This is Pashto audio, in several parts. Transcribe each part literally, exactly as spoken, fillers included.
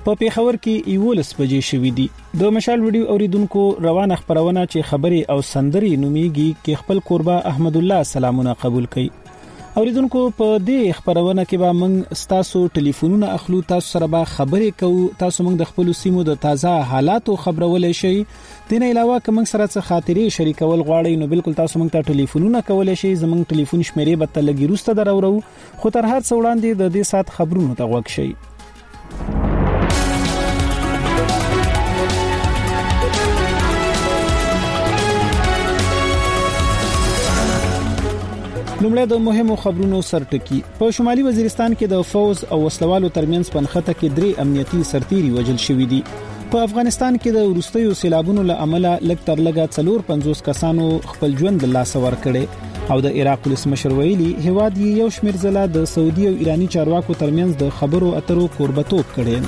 په پیښور کې یولس بجې شوې دي د مشال ویډیو اوریدونکو روانه خبرونه چې خبري او سندري نوميږي کې خپل قربا احمد الله سلامونه قبول کړي. اوریدونکو په دې خبرونه کې به موږ تاسو ټلیفونونه اخلو، تاسو سره به خبرې کوو، تاسو موږ د خپل سیمو د تازه حالاتو خبرولې شي. دین علاوه کوم سره څه خاطرې شریکول غواړئ نو بالکل تاسو موږ ته ټلیفونونه کولای شئ. زموږ ټلیفون شمیرې به تل لګیروسته درورو، خو تر هر څه وړاندې د دې سات خبرونو ته غوږ شئ. لومړی د مهمو خبرونو سرټکی. په شمالي وزیرستان کې د فوز او وسلوالو ترمنځ پنخته کې درې امنیتي سرتیري وژل شوي دي. په افغانستان کې د وروستیو سیلابونو له امله لږ تر لږه څلور پنځوس کسانو خپل ژوند له لاسه ورکړي او د عراق پولیس مشر ویلي هواد یو شمېر ځله د سعودي او ایرانی چارواکو ترمنځ د خبرو اترو کوربتوب کړي.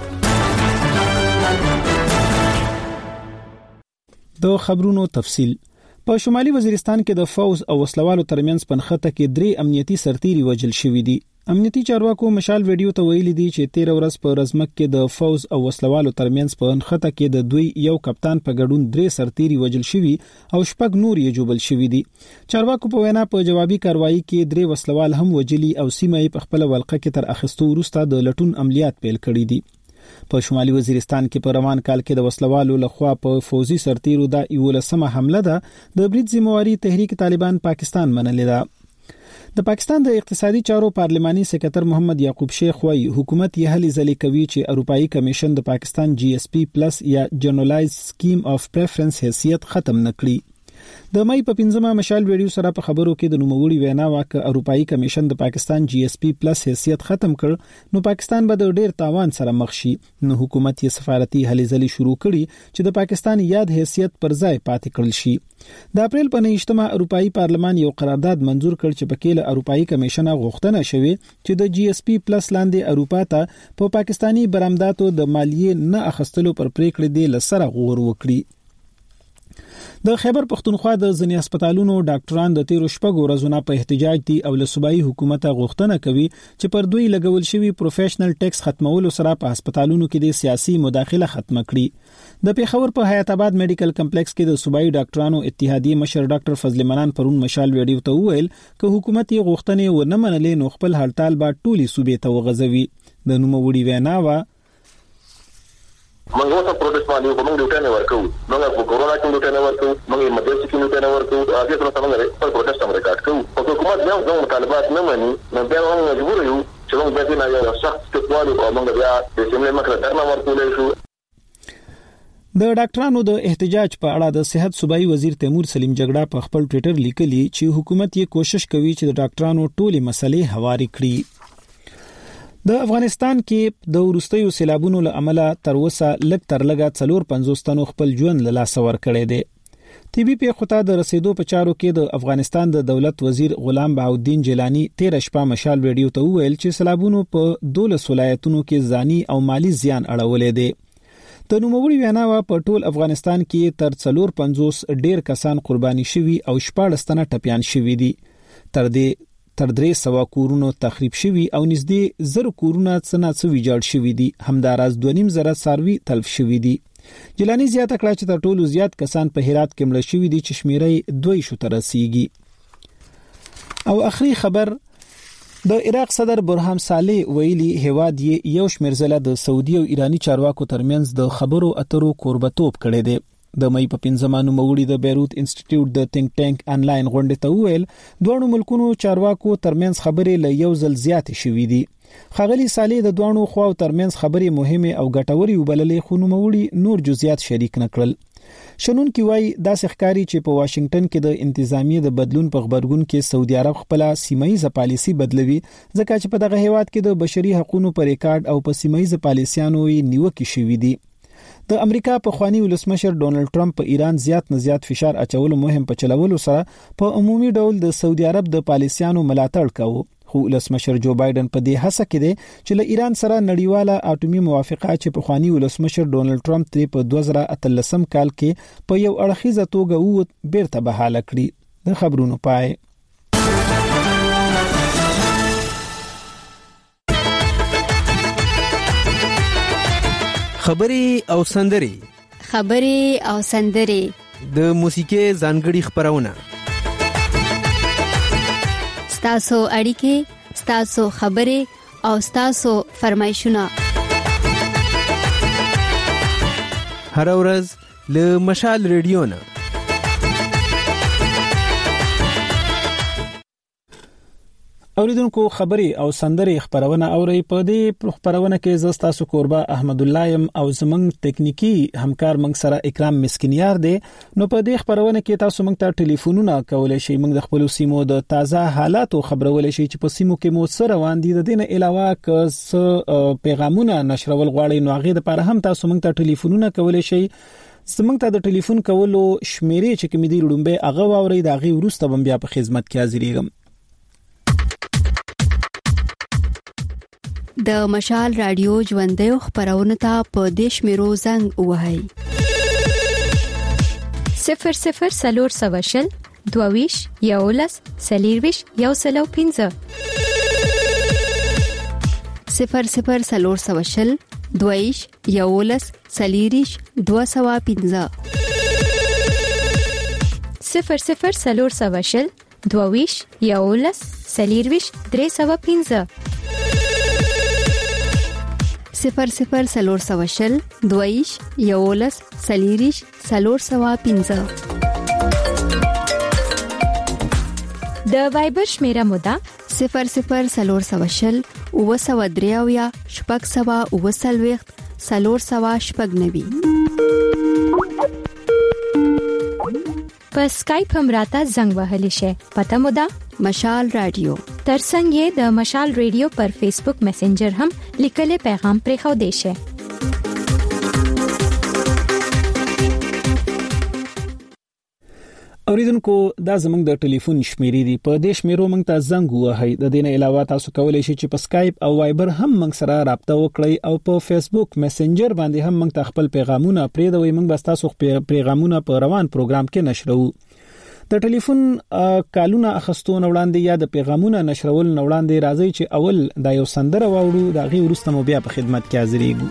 د خبرونو تفصیل. په شمالي وزیرستان کې د فوز او وسلوالو ترمنځ پنخته کې درې امنیتي سرتیري وژل شوي دي. امنیتي چارواکو مشال ویډیو ته ویلي دي چې تیر ورځ په رزمک کې د فوز او وسلوالو ترمنځ پنخته کې د دوی یو کپتان په ګډون درې سرتیري وژل شوي او شپږ نور یې جوبل شوي دي. چارواکو په وینا په جوابي کاروایی کې درې وسلوال هم وژلي او سیمه په خپل ولقه کې تر اخستو وروسته د لټون عملیات پیل کړي دي. په شمالي وزیرستان کې په روان کال کې د وسلوالو لخوا په فوزي سرتیرو د یولسمه حمله ده د برید ذمہواری تحریک طالبان پاکستان منلې ده. د پاکستان د اقتصادي چارو پارلماني سکرټر محمد یعقوب شیخ وايي حکومت یې هلې ځلې کوي چې اروپאי کمیشن د پاکستان جی ایس پی پلس یا جنرالایز سکیم اف پریفرنس حیثیت ختم نکړي. د مې په پنځمه مشال ویډیو سره په خبرو کې د نوموړي وینا واکه اروپאי کمیشن د پاکستان جی ایس پی پلس حیثیت ختم کړ نو پاکستان به د ډیر تاوان سره مخ شي. نو حکومت یې سفارتي هلې ځلې شروع کړي چې د پاکستان یاد حیثیت پر ځای پاتې کړل شي. د اپریل په نهمه اروپאי پارلمان یو قرارداد منزور کړ چې په کې له اروپאי کمیشن غوښتنه شوې چې د جی ایس پی پلس لاندې اروپا ته په پا پاکستانی برآمداتو د مالیې نه اخستلو پر پریکړې دی لسره غور وکړي. د خیبر پختونخوا د ځینې هسپتالونو ډاکټران د تیرو شپږو ورځې په احتجاج دي او له صوبایي حکومت غوښتنه کوي چې پر دوی لګول شوی پروفیشنل ټیکس ختمولو سره په هسپتالونو کې د سیاسي مداخله ختم کړي. د پیښور په حیات آباد میډیکل کمپلیکس کې د صوبایي ډاکټرانو اتحادیې مشر ډاکټر فضل منان پرون مشال ویډیو ته وویل چې حکومت یې غوښتنې ونه منلې نو خپل هړتال به ټولي صوبې ته وغځوي. د نوموړي وینا وا موږ اوس پروتست باندې کوم ډیوټه نه ورکو، موږ په کورونا کې ډیوټه نه ورکو، موږ ایمرجنسي کې ډیوټه نه ورکو، هغه څه څنګه لري په پروتست هم ریکارډ کوو. او حکومت بیا زموږ مطالبات نه مني، نو بیا موږ مجبور یو چې موږ به نه یو سخت ټکوالو او موږ بیا د سیمې مخه درنه ورکولای شو. د ډاکټرانو د احتجاج په اړه د صحت صوبایي وزیر تیمور سلیم جګړه په خپل ټوئیټر لیکلي چې حکومت یې کوشش کوي چې د ډاکټرانو ټولې مسلې هواري کړي. د افغانستان کې د وروستیو سیلابونو له امله تر اوسه لږ تر لږه څلور پنځوس تنو خپل ژوند له لاسه ورکړی دی. طبي پیښو ته د رسیدو په چارو کې د افغانستان د دولت وزیر غلام بهاءالدین جیلانی تیر شپه مشال ویډیو ته وویل چې سیلابونو په دولس ولایتونو کې ځاني او مالی زیان اړولې دی. د نوموړي وینا وا په ټول افغانستان کې تر څلور پنځوس ډیر کسان قرباني شوي او شپږ تنه ټپيان شوي دي. تر دې تر درې سوا کورونو تخریب شوي او نږدې زر کورونه څنګه ویجاړ شوي دي. همداراز دوه نیم زره څاروي تلف شوي دي. جیلانی زیاته کړه چې تر ټولو زیات کسان په هرات کې مړه شوي دي چې شمیرې دوی شو ته رسیږي. او اخري خبر د عراق صدر برهام صالح ویلي هواد یې یو شمېر ځله د سعودي او ایرانی چارواکو ترمنځ د خبرو اترو کوربتوب کړی دی. د مې په پنځمه نوموړي د بیروت انسټیټیوټ د تینک ټانک انلاین غونډې ته وویل دوه ملکونو چارواکو ترمنځ خبرې له یو ځل زیاتې شوې دي. ښاغلي صالح د دوه خواو ترمنځ خبرې مهمه او ګټورې وبللې خو نوموړي نور جزئیات شریک نکړل. شنون کی وای داسې ښکاری چې په واشنگټن کې د انتظامیه د بدلون په خبرګون کې سعودي عرب خپل سیمایي پالیسي بدلوي ځکه چې په دغه هیواد کې د بشري حقوقو پر ریکارډ او په سیمایي پالیسیانو یې نیوکه شوې دي. د امریکا په خواني ولسمشر ډونالد ټرمپ په ایران زیات نه زیات فشار اچولو مهم په چلولو سره په عمومي ډول د سعودي عرب د پالیسیانو ملاتړ کاوه. خو ولسمشر جو بایدن په دې هڅه کې دی چې له ایران سره نړیواله اټومي موافقه چې په خواني ولسمشر ډونالد ټرمپ تری په دوه زره اتلسم کال کې په یو اړخیزه توګه ووت بیرته بحاله کړي. د خبرونو پای خبري او سندري خبري او سندري د موسیقي ځانګړي خبرونه ستاسو اړیکې ستاسو خبرې او ستاسو فرمایشونه هر ورځ له مشال ریډیو نه اوریدونکو خبري او سندري خبرونه اوري په دې خبرونه کې زستاسو قربا احمد الله يم او زمنګ ټکنيکي همکار منګ سره اکرام مسکینیار دی نو په دې خبرونه کې تاسو منګ ته ټلیفونونه کولای شئ منګ د خپل سیمو د تازه حالاتو خبرول شئ چې په سیمو کې مو سره روان دي د دینه علاوه که پیغامونه نشرول غواړئ نو هغه د لپاره هم تاسو منګ ته ټلیفونونه کولای شئ زمنګ ته د ټلیفون کولو شمیرې چې کوم دي لومبه هغه واوري د هغه ورسته بم بیا په خدمت کې حاضرېږم د مشال رادیو ژوندې خبرونه ته په دیش میرو زنګ وهاي صفر صفر سلور سواشل دوویش یولس سلیرویش یو سلو پینزه صفر صفر سلور سواشل دوویش یولس سلیریش دو سوا پینزه صفر صفر سلور سواشل دوویش یولس سلیرویش درې سوا پینزه صفر صفر سلور سواشل دویش یولس سلیریش سلور سوا پینزه د وایبر شمیره مودا صفر صفر سلور سواشل او سوا دریاویا شپږ سوا او سلويخت سلور سوا شپږ نوي په سکایپ هم راته زنګ وهلی شي پته مودا مشال رادیو ترڅنګ یې د مشال رادیو پر فیسبوک میسنجر هم لیکلي پیغام پرې خو دی شي اوریدونکو دا زمنګ د ټلیفون شمیرې دی په دې شمیرو موږ ته زنګ وهاي د دینه علاوه تاسو کولای شئ چې په سکایپ او وایبر هم موږ سره رابطه وکړئ او په فیسبوک میسنجر باندې هم موږ ته خپل پیغامونه پرېږدئ موږ به تاسو پیغامونه په روان پروګرام کې نشرو د ټلیفون کالونه اخستون وړاندې یا د پیغامونه نشرول وړاندې راځي چې اول دا یو سندره واوړو دا غي ورسته مو بیا په خدمت کې حاضرېږو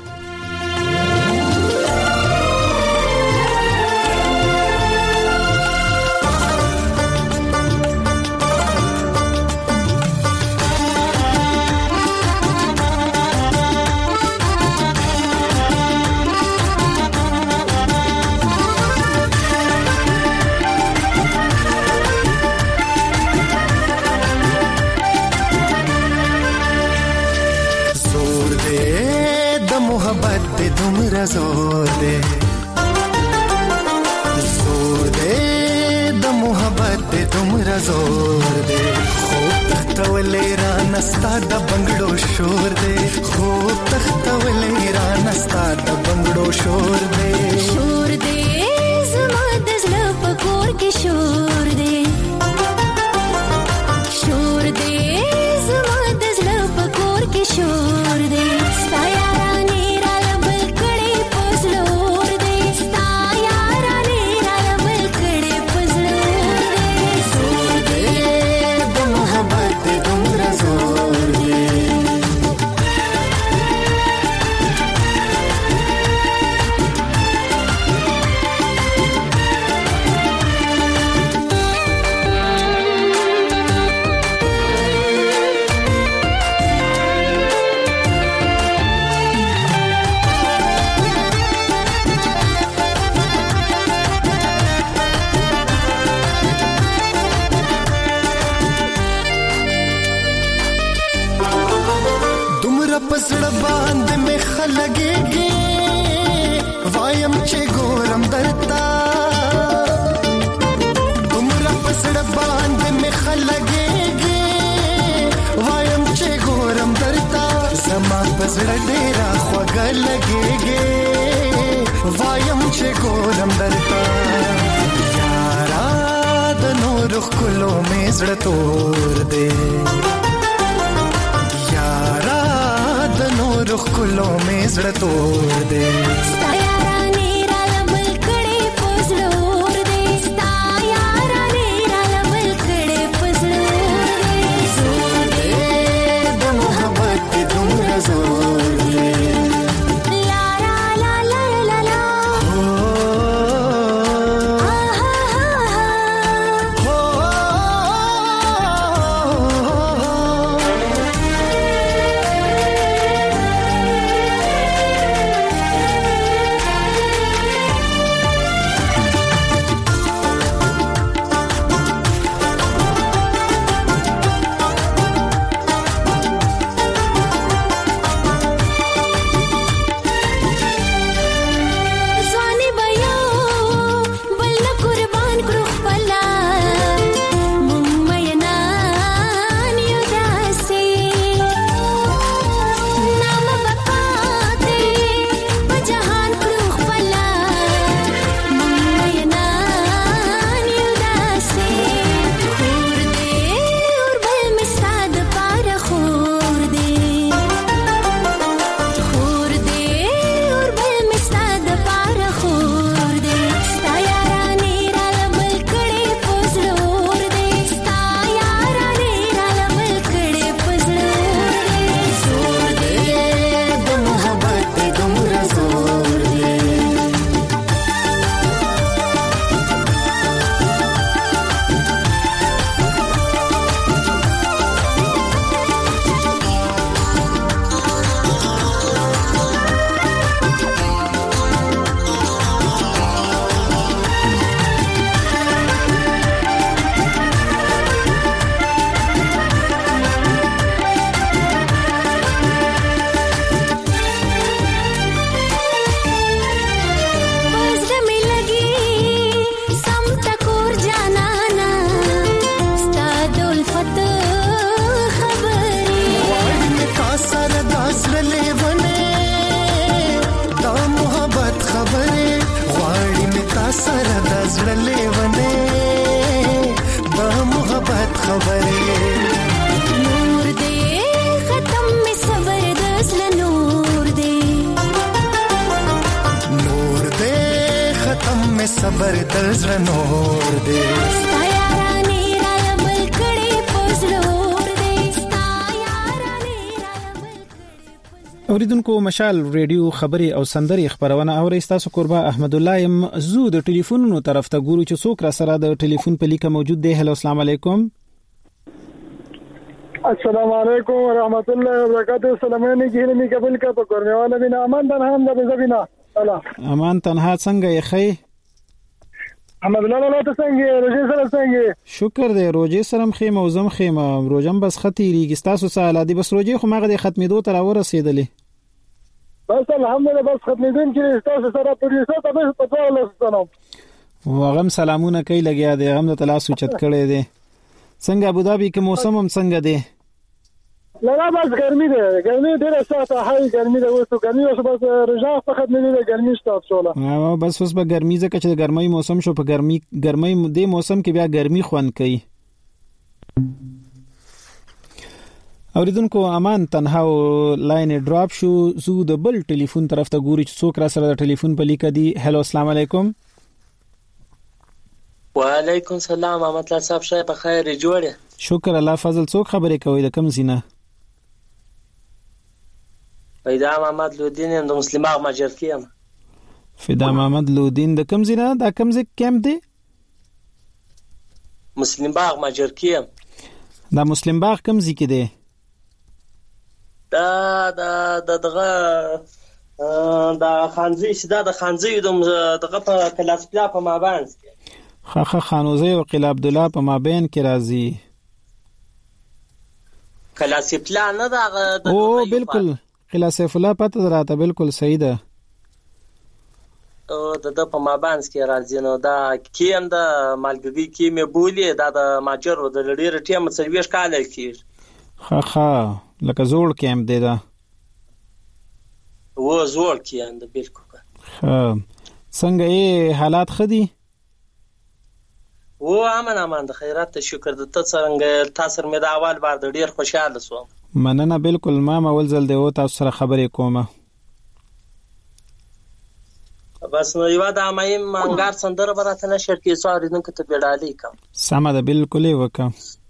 زور دے زور دے د محبت دے تمرا زور دے خوب تختولے را نستا د بنگڑو شور دے خوب تختولے را نستا د بنگڑو شور دے شور دے زما د زړه په کور کې شور دے شور دے زما د زړه په کور کې شور دے ستایا پسړ باندې مخ لګيږي وایم چې ګورم درتا تمرا پسړ باندې مخ لګيږي وایم چې ګورم درتا زما پسړ ډېر خوګ لګيږي وایم چې ګورم درتا یارا د نور خلو مې زړه تور دے رخ کلو میں زړه تور دے ستا یارانې را لمل کړې پزړور دے ستا یارانې را لمل کړې پزړور دے زور دے د محبت دومره زور دے لا لا لا سره د زړه لیونې د محبت خبرې نور دې ختم می صبر د زړه نور دې نور دې ختم می صبر د زړه نور دې اوریدونکو مشال ریډیو خبري او سندري خبرونه اوري تاسو قربا احمد الله يم زو د ټلیفونونو طرف ته ګورو چې څوک را سره د ټلیفون په لیکه موجود دی. هلو السلام علیکم. السلام علیکم ورحمت الله وبرکاته. سلامونه ګیرنی قبول کا په کورنواله بنا امان تنها هم د زبینا الله امان تنها څنګه یې خې احمد الله له ته څنګه روزي سره څنګه شکر دی روزي سره خې موزم خې روزم بس خطيري تاسو سره دي بس روزي خو مغه د ختمېدو تر ورسېدلې بس الحمدلله بس ختمېدون چې تاسو سره پولیسو ته به په ټول سلام وغم سلامونه کوي لګیا دی هم د تلاسو چت کړي دي څنګه ابوظبي کې موسم هم څنګه دی لږه بس ګرمي ده ګرمي ډیره ساته هاي ګرمي ده وسو ګرمي اوس بس رجا فقط نه ده ګرمي ستاسو شوله ها بس اوس به ګرمي ځکه چې ګرمي موسم شو په ګرمي ګرمي د موسم کې بیا ګرمي خوان کوي. اوریدونکو امان تنها لاین ډراپ شو زو د بل ټلیفون طرف ته ګوري چې څوک را سره د ټلیفون په لیکه دی. هلو السلام علیکم. وعلیکم السلام احمد الله صاحب شای په خیر جوړه شکر الله فضل. څوک خبرې کوي د کم زینه؟ فیدا محمد لودین د مسلم باغ ماجرکی ام. فیدا محمد لودین د کم زینه دا کم ځای کیمپ دی؟ مسلم باغ ماجرکی ام. دا مسلم باغ کم ځای کې دی؟ دا دا دغه دا خانزي سیده د خانزي دغه په کلاس پلا په مابین خخ خانوزي او قلعه عبد الله په مابین کې راځي. کلاس پلا نه دا او بالکل قلعه سیف الله پته دراته بالکل صحیح ده. او د د په مابین کې راځي نو دا کیم د مالګری کې مې بولې دا د ماجر د لړې ټیم سرویش کال کې خخ لکه زوړ کیم دی دا و زوړ کیم د بالکل ها څنګه یې حالات خدي و امن امان د خیرات ته شکر د ته څنګه تاسو مې د اول بار د ډیر خوشاله سوم. مننه بالکل ما مول زل دی او تاسو سره خبرې کومه بس نو یو د امایم منګار سندره براته نشر کې سواری نن کته بیړالې کوم سم ده بالکل وکم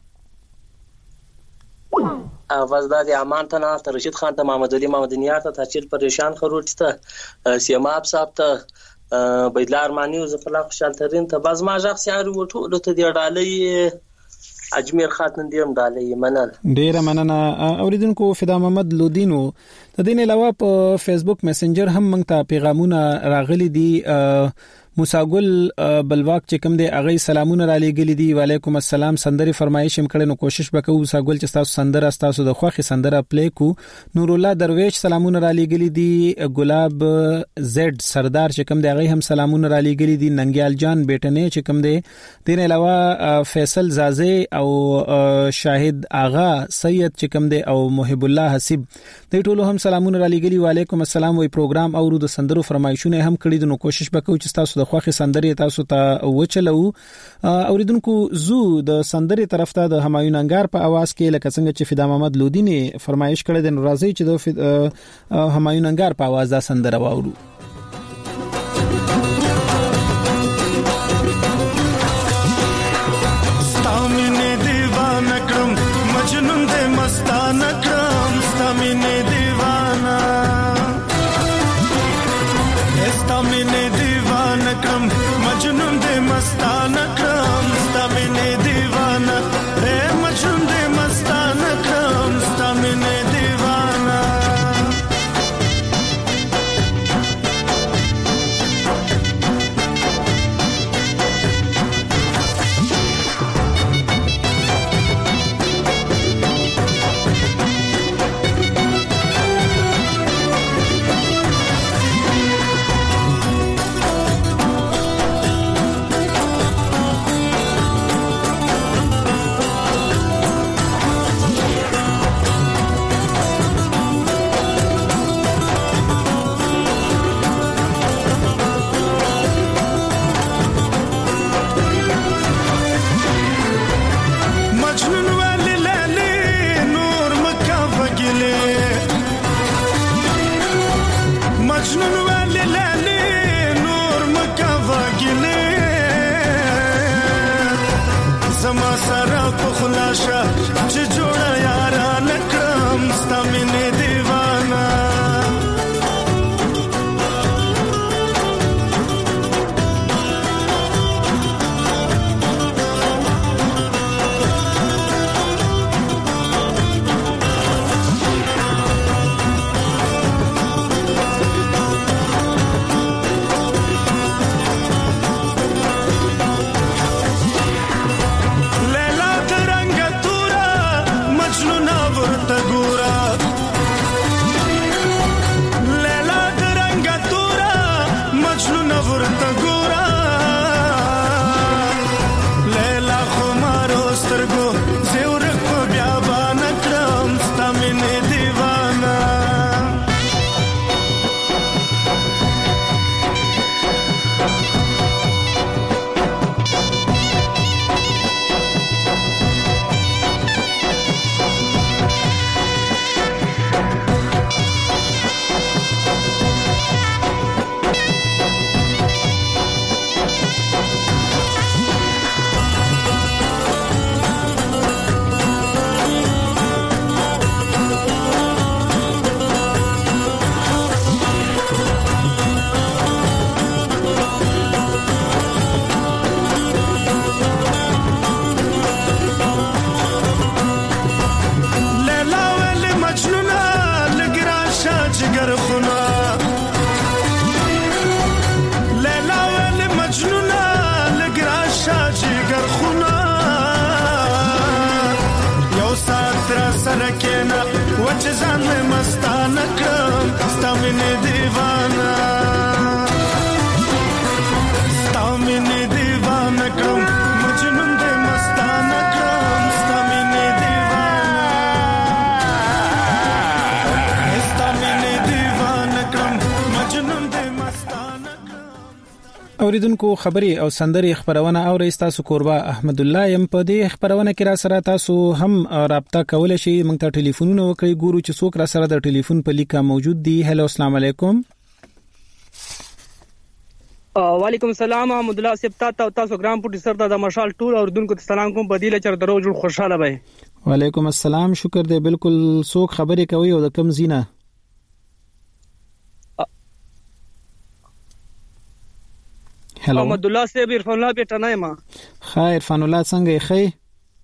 اواز د امان ته نه تر رشید خان ته محمد علي محمد نیار ته تاچیل پریشان خروټ ته سیماب صاحب ته بيدلار مانی او زفلا خوشال ترين ته باز ما ځخ سیارو ټول ته دی ډالې اجمیر خاتن دیم ډالې منل ډیر مننه. اوریدونکو فدا محمد لودینو د دین علاوه په فیسبوک میسنجر هم موږ ته پیغامونه راغلي دي. موساګل بلواک چې کوم دی اغه سلامونه را لېګلې دي. وعلیکم السلام سندري فرمایش هم کړي نو کوشش وکړو موساګل چې تاسو سندره تاسو د خوخي سندره پلی کو. نور الله درویش سلامونه را لېګلې دي. ګلاب زد سردار چې کوم دی اغه هم سلامونه را لېګلې دي. ننګیال جان بیٹنه چې کوم دی دین علاوه فیصل زازه او شاهد آغا سید چې کوم دی او محب الله حسیب د ټولو هم سلامونه را لېګلې. وعلیکم السلام وی پروګرام اورو د سندرو فرمایشونه هم کړي نو کوشش وکړو چې تاسو د خوخي سندري تاسو ته وچلو. اوریدونکو زو د سندري طرف ته د همایون انګار په आवाज کې لکه څنګه چې فدا محمد لودینی فرمایش کړی د راځي چې د همایون انګار په आवाज دا سندره واورو. ستامینه دیوانه کړم مجنون دې مستانه کړم ستامینه دیوانه ستامینه دیوانه کړم مجنون دې مستانه کړم ستامینه دیوانه رے مجنون دې مستانه کړم ستامینه دیوانه زما سره په خلاصه چې جوړه یارا نکړم ستا مینې دیوانه اوریدونکو خبري او سندري خبرونه او تاسو کوربه احمد الله يم په دې خبرونه کې را سره تاسو هم رابطه کولای شئ موږ ته ټلیفونونه وکړئ ګورو چې څوک را سره د ټلیفون په لیکه موجود دي. هلو السلام علیکم. وعلیکم السلام احمد الله صاحب تاسو تاسو ګرام پټي سره د مشال ټول اوریدونکو ته سلام کوم په دې لچر درو جوړ خوشاله وای. وعلیکم السلام شکر دې بالکل څوک خبري کوي او د کم زینه هلو احمد الله صاحب عرفان الله بیٹنای ما خیر عرفان الله څنګه خی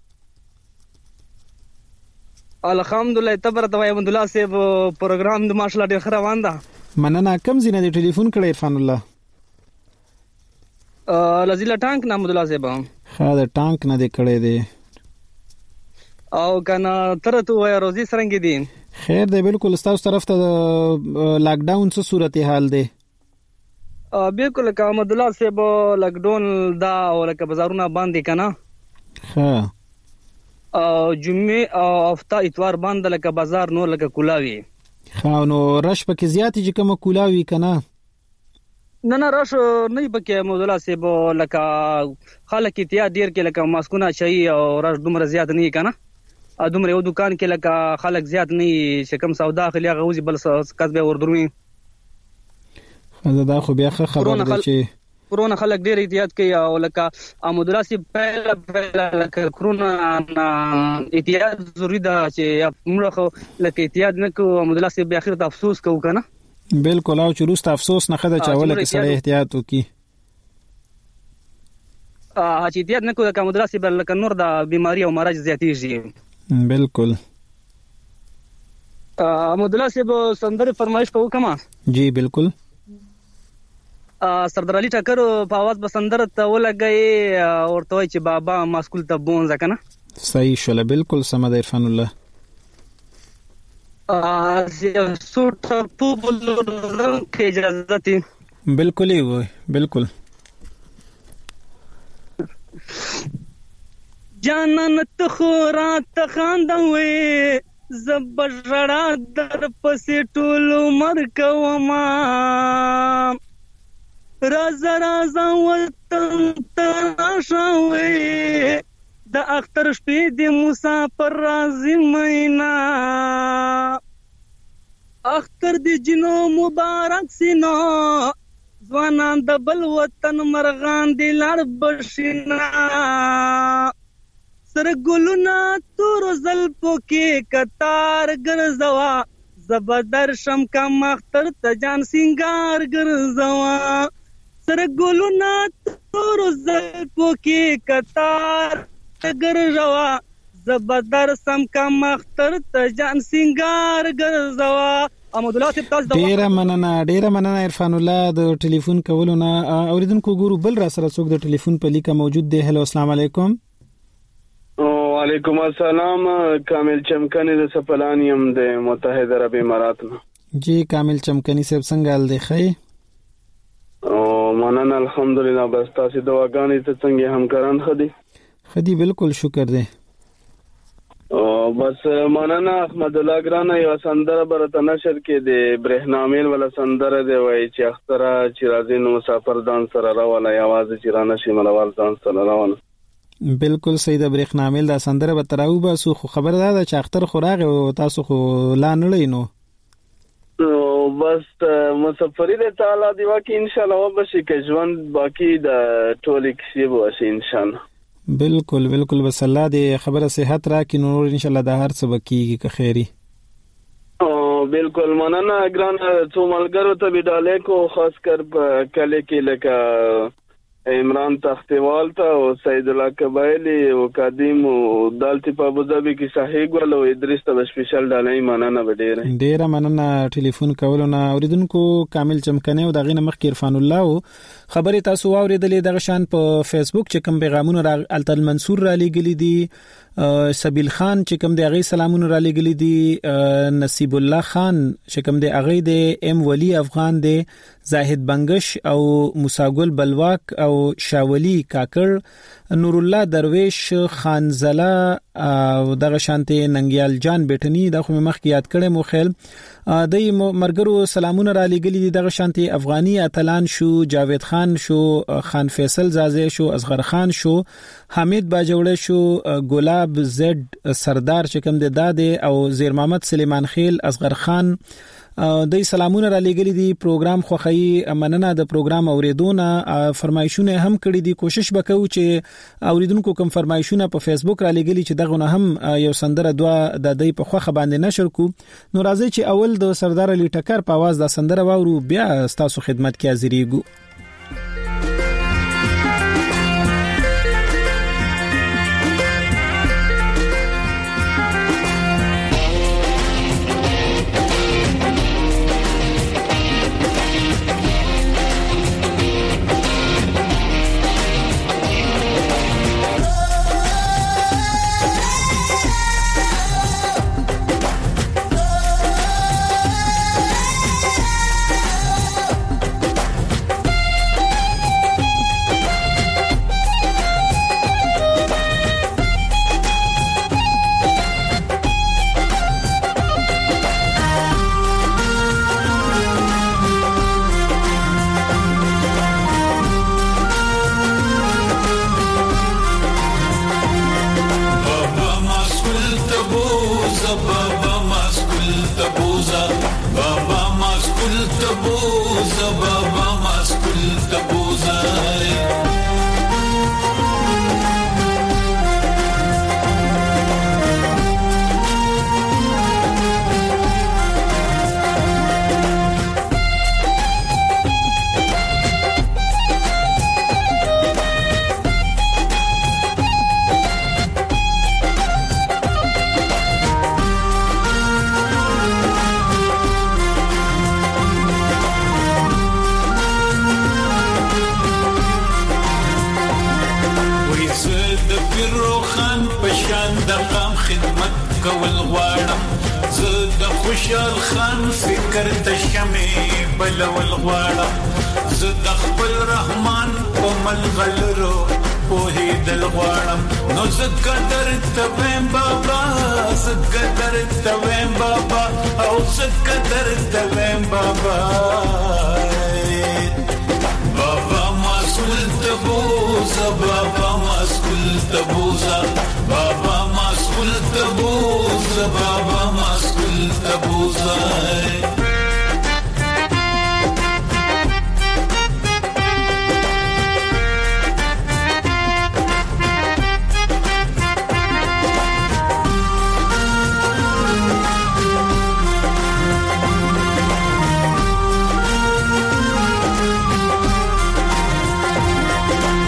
الحمدلله تبر توای احمد الله صاحب پروګرام د ماشاءالله ډیر روان ده. مننه کم زینه د ټلیفون کړی عرفان الله ا لزیلا ټانک نه احمد الله صاحب خا د ټانک نه د کړی دی او کنه تر ته وای روزي سرنګ دي خیر دی بالکل تاسو طرف ته لاک ډاون څه صورتحال دی؟ بالکل که احمد الله صاحب لاک ډاون دا او لکه بازارونه باندې کنه ها او جمعه او هفته اتوار باندې لکه بازار نور لکه کولاوي ها نو رش پکې زیاتې چې کوم کولاوي کنه نه نه رش نه پکې احمد الله صاحب لکه خلک اتیا ډیر کې لکه ماسکونه شي او رش دومره زیات نه کنه ا دومره یو دکان کې لکه خلک زیات نه چې کوم سودا خلی غوځي بل څه به وردروي دا خو بیا خبره ده چې کرونا خلک ډیر احتیاط کوي او لکه احمد الله صاحب پهلا پهلا لکه کرونا احتیاط ضروری ده چې موږ خو لکه احتیاط نه کوو احمد الله صاحب اخر ته افسوس کوو کنه بالکل او چې روست افسوس نه خده چاوله کې سره احتیاط وکي ا چې احتیاط نه کوو د احمد الله صاحب لکه نور د بیماری او مرض زیاتېږي بالکل احمد الله صاحب سندره فرمایش کوو کما جی بالکل سردار علي ټکر په आवाज بسندر ته ولګي ورته چې بابا ما سکول ته بونځ کنه صحیح شول بالکل سمد عرفان الله ا سوټ په بلورن کې اجازه دي بالکل ای وای بالکل جانان ته خورا ته خاندوي زبرړه در پسې ټول عمر کوما رازا رازا وطن تراشوي د اختر شپې د مسافر رازي مینا اختر د جنو مبارک سينو ځوانان د بل وطن مرغان د لړ بشنا سر ګلونه تور زلفو کې کتار ګرځوا زبدر شم کا مختر ته جان سنگار ګرځوا سر ګلونه تور زلفو کې کتار ګرځوا زبدر سم کا مختر ته جان سنگار ګرځوا. امدالله صاحب تاسو د ډیره مننه ډیره مننه عرفان الله د ټلیفون کولو نه. اوریدونکو ګورو بل را سره څوک د ټلیفون په لیکه موجود دی. هلو السلام علیکم. وعلیکم السلام. کامل چمکنی د سپلانیم د متحده عرب امارات نه. جی کامل چمکنی صاحب څنګه حال دی؟ خی او مننه الحمدلله. بس تاسو دواګانې ته څنګه همکاران خدي خدي بالکل شکر دی. او بس مننه احمد الله ګرانه یو سندره برته نشر کې د برهنامل ولا سندره دی وای چې اختره چې راځي نو مسافر دان سره راواله یوازې چې را نشي ملوال دان سره راواله. بالکل سید برهنامل دا سندره به تراو باسو خو خبر ده چې اختر خوراغه او تاسو خو لا نه لینو. نو بس مسافری د تعالی دی واکه ان شاء الله وبشي کې ژوند باقی د ټولیک شی به شي ان شاء الله. بالکل بالکل بس الله دې خبره صحت را کې نور ان شاء الله د هر څه بکیږي که خیری. او بالکل مننه ګران څو ملګرو ته بډاله کو خاص کر کله کې لکه عمران تختوال ته او سید الله قبایلی او قدیم او دالتی په ابوظبي کې صحیح ګل او ادریس ته سپیشل ډالای مننه وډیره ډیره مننه ټلیفون کولو نه. اوریدونکو کامل چمکنه او دغه نمخ عرفان الله خبره تاسو اوریدلې دغه شان په فیسبوک چې کوم پیغامونه را التل منصور را لګلی دي سبیل خان چې کوم د غي سلامونه را لګلی دي نصیب الله خان چې کوم د غي د ام ولی افغان دی زاهد بنگش او موساګل بلواک او شاولی کاکړ نور الله درویش خانزله او دغه شانته ننګیال جان بیٹنی د خو مخ کې یاد کړم مو خیل د مرګرو سلامونه را لګلی دي دغه شانته افغانی اتلان شو جاوید خان شو خان فیصل زازه شو اصغر خان شو حمید باجوړه شو ګلاب زد سردار چې کوم د داده او زیر محمد سلیمان خیل اصغر خان د سلامونه را لګلی دي. پروګرام خوخی مننه د پروګرام اوریدونه فرمایشونه هم کړی دي. کوشش وکړو چې اوریدونکو کوم فرمایشونه په فیسبوک را لګلی چې دغه نه هم یو سندره دوا د دې په خوخه باندې نشر کو. نو راځي چې اول د سردار علي ټکر په आवाज د سندره واورو بیا تاسو خدمت کې حاضرېږو.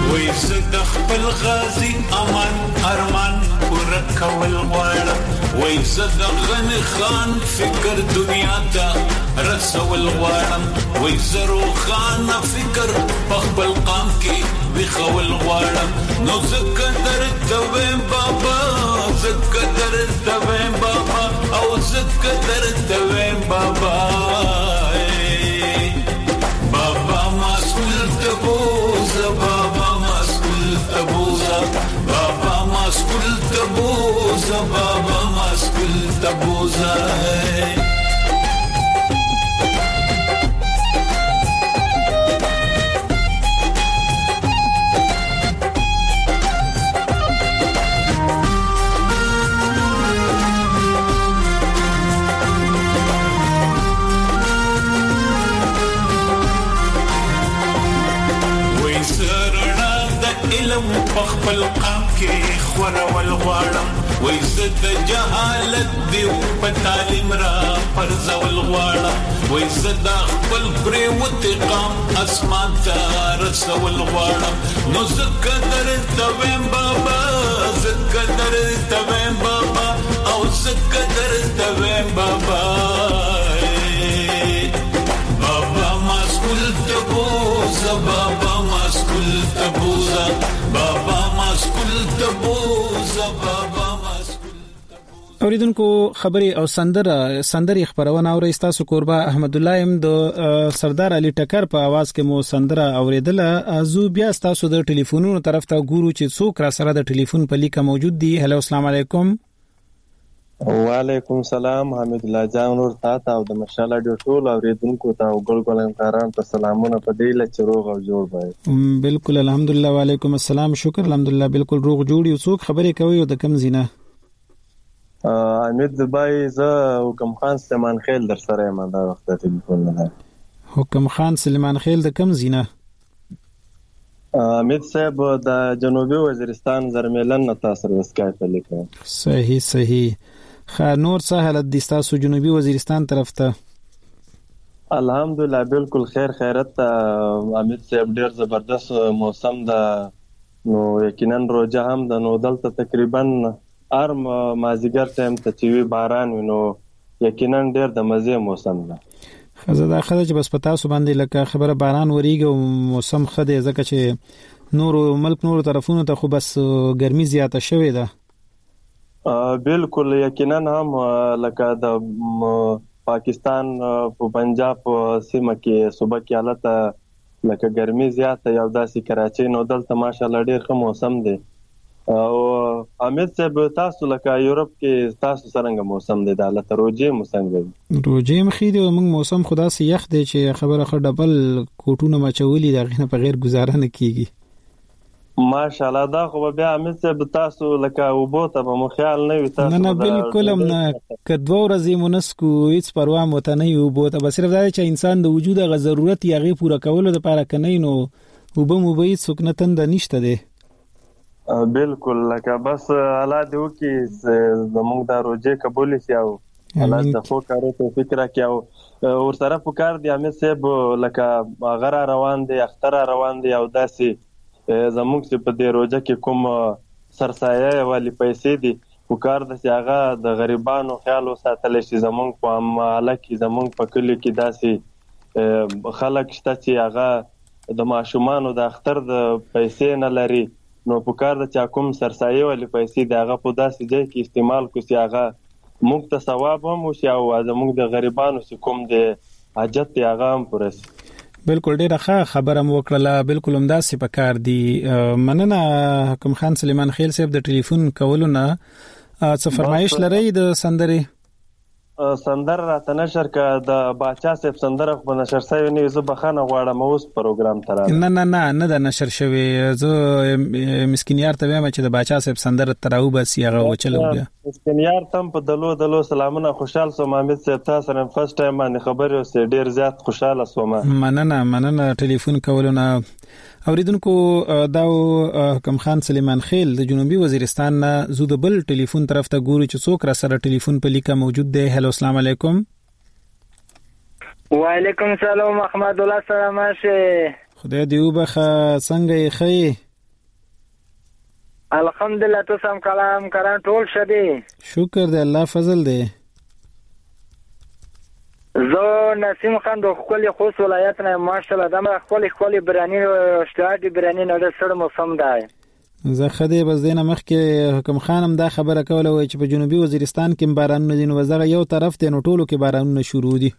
وای زد خپل غازی امان ارمان ورکول غواړم وای زد غن خان فکر دنیا ته رسول غواړم وای زرو خان فکر په خپل قام کې وخول غواړم نو زکه درته ویم بابا زکه درته ویم بابا او زکه درته ویم بابا بابا مسئول تبوزه بابا مسئول تبوزه بابا مسئول تبوزه بابا مسئول تبوزه خپل قام کې خورول غواړم وای زد جهالت دی په تعلیم را پرځول غواړم وای زد خپل پریوت قام اسمان ته رسول غواړم نو زکه درته ویم بابا زکه درته ویم بابا او زکه درته ویم بابا بابا مسئول تبوزه بابا مسئول تبوزه بابا مسئول تبوزه بابا اوریدونکو خبري او سندره سندري خبرونه اوري تاسو قربا احمد الله ام د سردار علي ټکر په आवाज کې مو سندره اوریدله ازو بیا تاسو د ټلیفونونو طرف ته ګورو چې څوک را سره د ټلیفون په لیکه موجود دي هلو السلام علیکم وعلیکم السلام حمید الله جان نور تاسو او د مشال اډیو ټول اوریدونکو ته او ګل ګلن کاران ته سلامونه په دې لچ روغ او جوړ وای بالکل الحمدلله وعلیکم السلام شکر الحمدلله بالکل روغ جوړ یو څوک خبرې کوي او د کم زینه امید زبای ز حکم خان سلیمان خیل در سره ما دا وخت ټلیفون نه حکم خان سلیمان خیل د کم زینه امید صاحب د جنوبي وزیرستان زرمیلن تاسو ورسکای په لیکه صحیح صحیح خا نور څه حالت دي تاسو جنوبي وزیرستان طرف ته الحمدلله بالکل خیر خیرت امید صاحب ډیر زبردست موسم ده نو یقینا روزه هم د نو دلته تقریبا ارم مازیګر ټایم ته چې باران وینو یقینا ډیر د مزه موسم ده خزه دا خزه چې بس پتا سو باندې لکه خبره باران وریږي او موسم خده ځکه چې نور ملک نور طرفونو ته خو بس ګرمي زیاته شوې ده بالکل یقینا هم لکه د پاکستان په پنجاب سیمه کې صوبه کې حالت لکه ګرمي زیاته یو داسې کراچۍ نو دلته ماشاءالله ډیر ښه موسم دی او امید صاحب تاسو لکه یورپ کې تاسو څنګه موسم دی د حالت روجه موسم دی روجه مخې دی موږ موسم خدا سي یخ دی چې خبره خ ډبل کوټونه مچولي دغه په غیر گزاره نه کیږي ماشاءالله دا خو بیا امید صاحب تاسو لکه وبو ته په مخیال نه وي تاسو نه بالکل هم نه کدو ورځې مونسکو هیڅ پروا مته نه یو بو ته بس صرف دا چې انسان د وجود غ ضرورت یې پوره کولو لپاره کني نو وبو مبید سکنتن د نشته دی بالکل لکه بس حالات دیو کې زموږ د روزه قبول شي او حالات د خو کارو ته فکر کې او ور سره فکر دی امید صاحب لکه غره روان دی اختر روان دی او داسي زموږ چې په دې روزه کې کوم سرسایه والی پیسې دي فکر د هغه د غریبانو خیال وساتل شي زموږ په محله کې زموږ په کلی کې داسي خلک شته چې هغه د ماشومان د اختر د پیسې نه لري نو په کار د چا کوم سرسایه ولې پیسې دغه په داسې ځای کې استعمال کوي هغه موږ ته ثواب هم او زموږ د غریبانو چې کوم د حاجت هغه هم پرس بالکل ډیره ښه خبره مو وکړه بالکل همداسې په کار دی مننه حکم خان سلیمان خیل صاحب د ټلیفون کولو نه څه فرمایش لري د سندري سندر راته نشر ک د باچا صاحب سندره خو نشر شوی نه زه بخانه غواړم اوس پروګرام تر نه نه نه نه د نشر شوی زه مسکینیار ته وایم چې د باچا صاحب سندره تراو بس یغه وچلو بیا مسکینیار تم په دلو دلو سلامونه خوشحال سو محمد صاحب تاسو نن فرست ټایم باندې خبر اوسه ډیر زیات خوشاله سوم مننه مننه ټلیفون کولونه اوریدونکو دا حکم خان سلیمان خیل د جنوبي وزیرستان نه زو د بل ټلیفون طرف ته ګوري چې څوک را سره ټلیفون په لیکه موجود دی هلو السلام علیکم وعلیکم السلام احمد الله سلام شه خدای دې وبخه څنګه یې خې الحمدلله تو سم کلام کران ټول شدي شکر دی الله فضل دی زه نسیم خان د خپل خوست ولایت نه ماشاءالله د خپل خپل برانی اشتراک برانی نه د سړ موسم دی زه خدای بس دینه مخکې حکم خانم دا خبره کوله وای چې په جنوبي وزیرستان کې بارانونه دي نو زغه یو طرف ته نو ټولو کې بارانونه شروع دي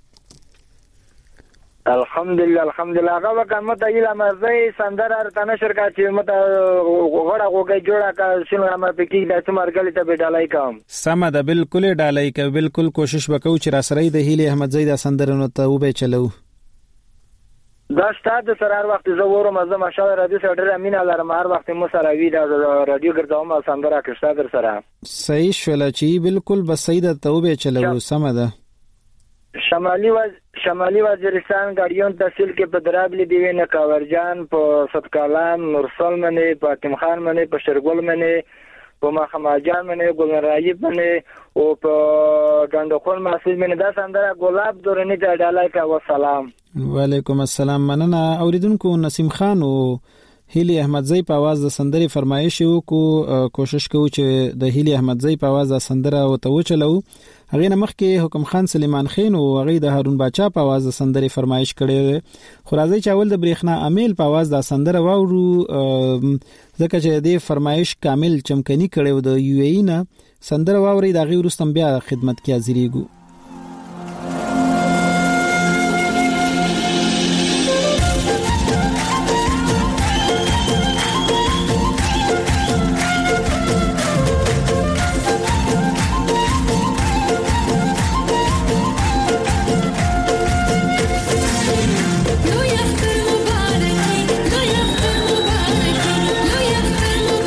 الحمدلله الحمدلله هغه وکړه ته یې لمزې سندر ارته نشر کا چې مته غوړه غوګي جوړه کا شنو ما پکې د څمرګلې ته بډالای کوم سم ده بالکل ډالای کوي بالکل کوشش وکاو چې را سره د هیله احمد زید سندرونو ته وبې چلو دا ستاد سره هر وخت زه ورم زه ماشاءالله رادیو سره ډېر امین لرم هر وخت مو سره وی دا رادیو ګرځوم سندره کښتا در سره صحیح شول چې بالکل بس سید ته وبې چلو سم ده شمالي و شمالي وزیرستان غاډیون تحصیل کې په درابلی دی نه کاورجان په ستکالان نورسل منی په حاتم خان منی په شرګل منی په مخماجان منی ګلرایب منی او په ګندخون محسوس منی دا سندره ګلاب دورنی ته ډالای کا والسلام وعلیکم السلام مننه اوریدونکو نسیم خان او هیلی احمدزی په आवाज د سندري فرمایش وکړو کوشش کوو چې د هیلی احمدزی په आवाज د سندره او ته وچلو هغه نه مخکې حکم خان سلیمان خان او هغه د هارون باچا په आवाज د سندري فرمایش کړي خو راځي چې اول د برېښنا امیل په आवाज د سندره واورو ځکه چې د فرمایش کامل چمکني کړي د یو ای نه سندره واوري د غیر رستم بیا خدمت کې حاضرېګو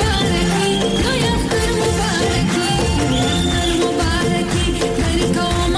Come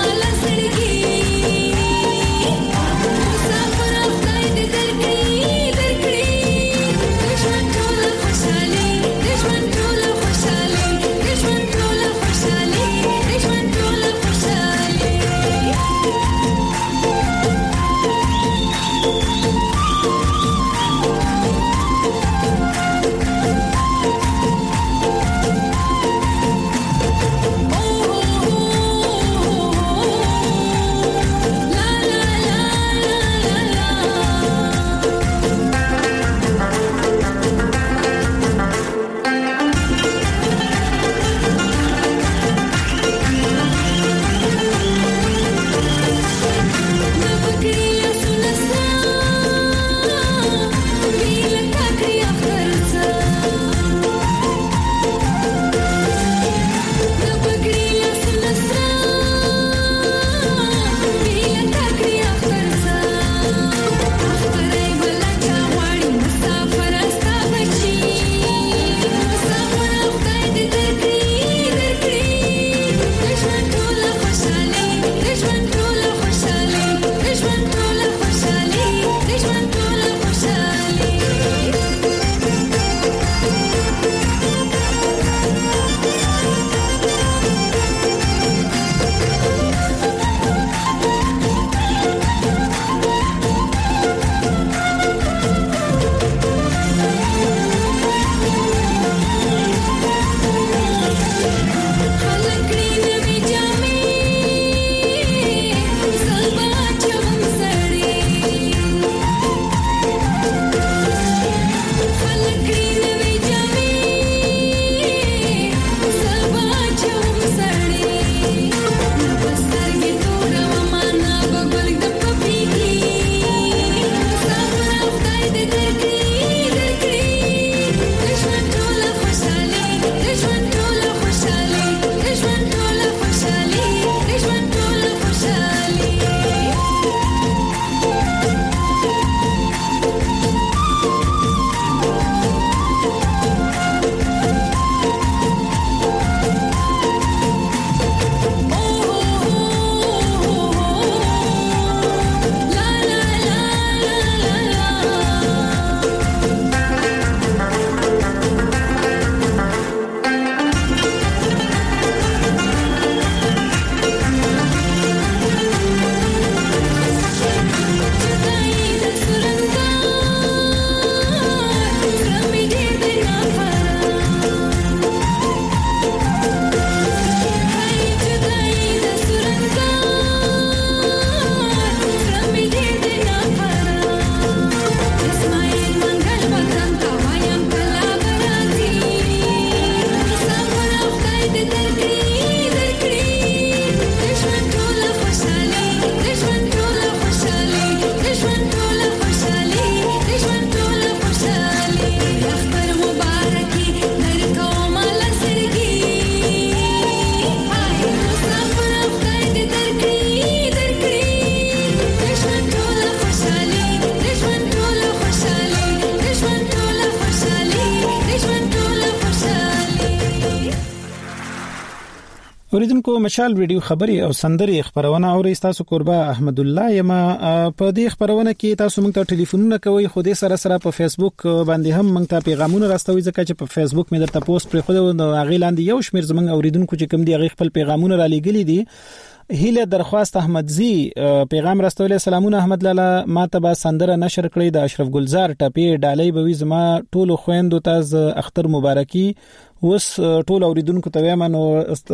اوریدونکو مشال ریډیو خبري او سندري خبرونه اوري تاسو قربا احمد الله یما په دې خبرونه کې تاسو موږ ته ټلیفونونه کوي خو دې سره سره په فیسبوک باندې هم موږ ته پیغامونه راستوي ځکه چې په فیسبوک مې درته پوسټ پرې خو د هغه لاندې یو شمیر زموږ اوریدونکو چې کوم دی هغه خپل پیغامونه را لېګلي دي. هیله درخواست احمدزی پیغام راستولې سلامونه احمد لاله ماته با سندره نشر کړې د اشرف ګلزار ټپې ډالۍ بوي زما ټولو خويندو ته اختر مبارکي وس ټول اوریدونکو ته وایم نو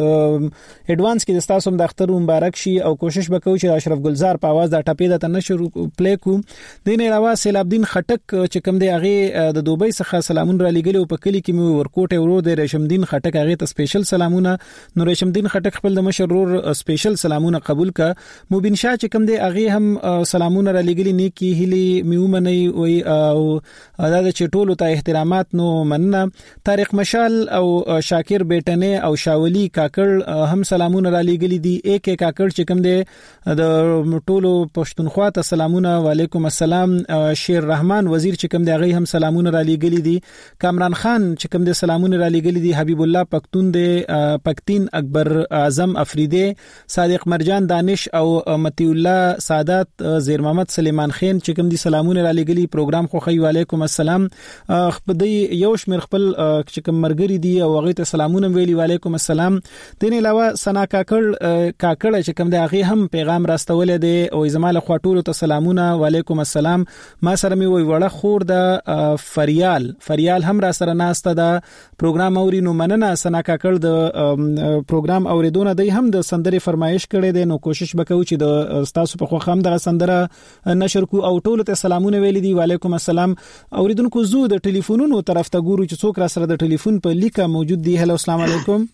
اډوانس کې د تاسو د اختر مبارک شي او کوشش وکړو چې اشرف ګلزار په आवाज د ټپې د نشر پلی کو. د نه علاوه سیلاب الدین خټک چې کوم دی هغه د دوبۍ څخه سلامونه را لګلي او په کلی کې مې ورکوټ ورو د ریشم الدین خټک هغه ته سپیشل سلامونه. نو ریشم الدین خټک خپل د مشرور سپیشل سلامونه قبول کا. مبین شاه چې کوم دی هغه هم سلامونه را لګلي نیکی هلي میومنی وي او دا چې ټولو ته احترامات نو مننه. طارق مشال او شاکر بیٹنه او شاولی کاکړ هم سلامونه را لېګلي دي. ایک ایک کاکړ چې کوم دی د ټولو پښتونخوا ته سلامونه وعلیکم السلام. شیر رحمان وزیر چې کوم دی هغه هم سلامونه را لېګلي دي. کامران خان چې کوم دی سلامونه را لېګلي دي. حبیب الله پختون دی پختین اکبر اعظم افریدی صادق مرجان دانش او متی الله سعادت زیر محمد سلیمان خان چې کوم دی سلامونه را لېګلي. پروګرام خو خی وعلیکم السلام. خپدی یو شمیر خپل چې کوم مرګري دي او هغه ته سلامونه ویلي وعلیکم السلام. دین علاوه سنا کاکړ کاکړ چې کوم دی هغه هم پیغام راستول دي او زماله خواټولو ته سلامونه وعلیکم السلام. ما سره می وی وړه خور د فریال فریال هم را سره ناسته د پروګرام اوري نو مننه سنا کاکړ د پروګرام اوریدونه دی هم د سندري فرمایش کړي دي نو کوشش وکړو چې د تاسو په خو هم د سندره نشر کو او ټولو ته سلامونه ویلي دي وعلیکم السلام. اوریدونکو زو د ټلیفونونو طرف ته ګورو چې څوک را سره د ټلیفون په لیکه موجود دی. هلو السلام علیکم.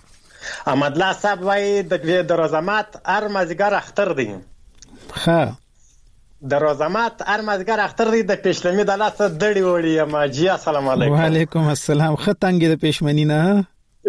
احمد الله صاحب وای د د روزمات هر مازیګر اختر دی. ها د روزمات هر مازیګر اختر دی د پېشلمې د لاس دړي وړي ما جی السلام علیکم. وعلیکم السلام. ختنګ د پېشمنی نه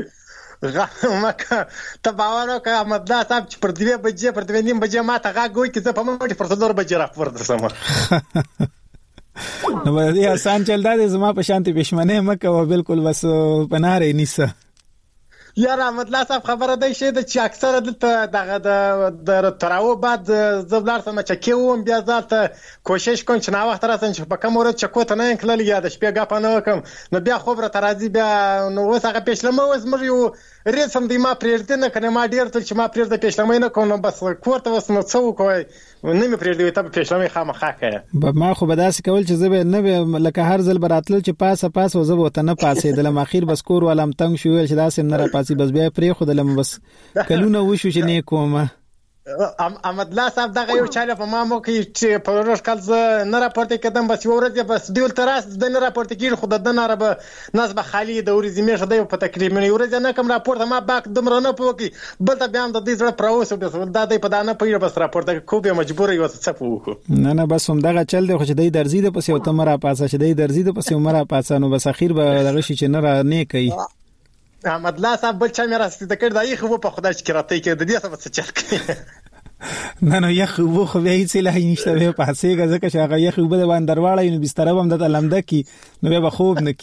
مکه ته باور وکړه احمد الله صاحب چې پر دوه بجې پر دوه نیم بجې ما ته غاګوي چې زه په مټ پر څلور بجې راپور درسم. نو دې آسان چل دا زما په شانتي پښمنه مکه او بالکل بس پناره نیسه. یا رحمت الله صاحب خبره دی شه د چې اکثره دلته دغه د تراو بعد زبلار سم چکیوم بیا ذات کوشش کوم چې نا وخت راځم چې په کوم ورځ چکو ته نه کړل یا د شپې غا پنه وکم نو بیا خو بر ترازی بیا نو وسه پېښلمه وس مر یو ریسم دی ما پرېږدې نه کنه ما ډیر ته چې ما پرېږدې پېښلمه نه کوم بس کوړه وس نو څو کوی نه مې پرېږدې ته پېښلمه خامخا کړه. ما خو بداس کول چې زه نه لکه هر ځل براتل چې پاسه پاس او زه وته نه پاسې د اخیر بس کور ولم تنگ شو چې داسې نه را پاسې بس بیا پرې خو دلم بس کلونه وشو چې نه کومه. احمد الله صاحب دغه یو چاله په ما مو کې چې په ورځ کال ز نه راپورته کدم بس یو ورځ بس دیول تراس د نه راپورته کیږي خو د نه رب ناس به خالی د ورځې میشه دی په تقریبا یو ورځ نه کوم راپورته ما باک دمر نه پوکي بل ته بیا د دې زړه پروسه بس د دې په دانه پیره بس راپورته کو به مجبور یو څه پوکو نه نه بس هم دغه چل دی خو چې د درزي د پسې او تمره پاسه چې د درزي د پسې عمره پاسه نو بس اخیر به دغه شي چې نه را نه کوي. احمد الله صاحب بل چا مې راستي د کړ دای خو په خدای چې راته کې د دې څه څه چل کوي نه نو یخ وو خو بیا هیڅ لا نشته به پاسې غزه که شغه یخ وو به باندې درواړی نو بستر هم د لمده کی نو به خوب نه